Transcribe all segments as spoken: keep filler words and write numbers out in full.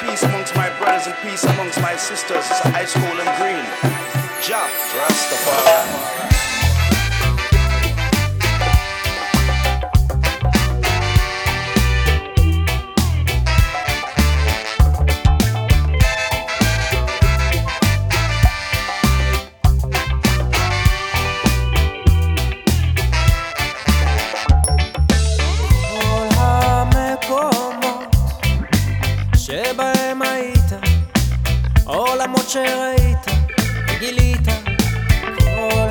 peace amongst my brothers and peace amongst my sisters. It's ice cold and green. Jah Rastafari. שבהם היית, עולמות שראית, גילית כל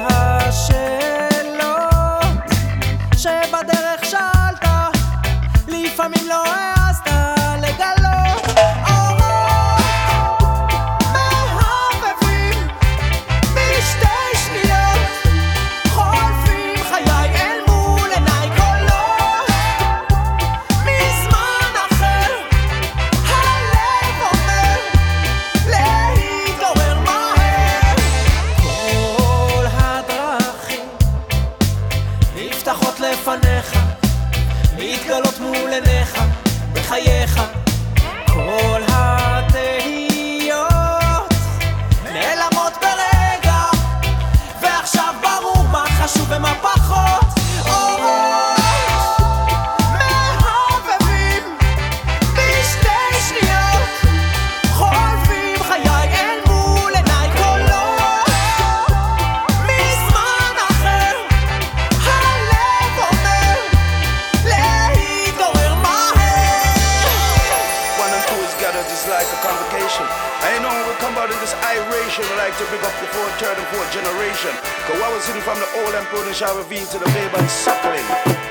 השאלות שבדרך שאלת, לפעמים לא העזת לגלות אורות מהבהבים בשתי שניות, חולפים חיי אל מול עיניי קולות מזמן אחר. נפתחות לפניך, מתגלות מול עיניך בחייך, כל התהיות נעלמות ברגע, ועכשיו ברור מה חשוב ומה פחות. אורות מהבהבים בשתי שניות, חולפים חיי אל מול עיניי קולות מזמן אחר. It's like a convocation. I know when we come out of this iration, we like to big up the fourth, third and fourth generation. Cause what was sitting from the old and prudent shall reveal to the babe and suckling.